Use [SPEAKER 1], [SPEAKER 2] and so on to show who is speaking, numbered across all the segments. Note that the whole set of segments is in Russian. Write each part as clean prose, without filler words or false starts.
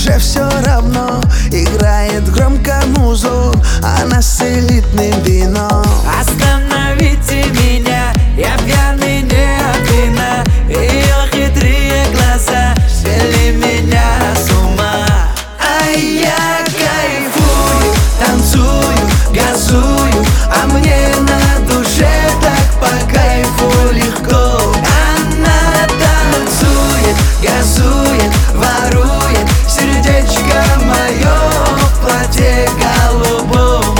[SPEAKER 1] уже все равно. Играет громко музон, она с элитным вином.
[SPEAKER 2] Остановите меня, я пьяный не от вина. Ее хитрые глаза свели меня с ума.
[SPEAKER 1] А я кайфую, танцую, газую, а мне на душе так по кайфу легко. Она танцует, газует, ворует сердечко мое в платье голубом.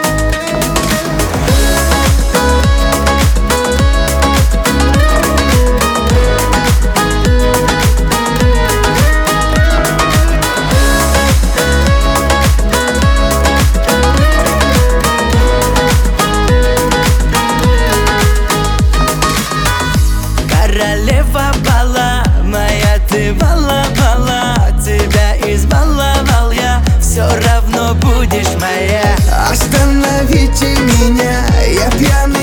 [SPEAKER 2] Королева бала, моя ты бала-бала. Тебя избаловал я, все равно будешь моя.
[SPEAKER 1] Остановите меня, я пьяный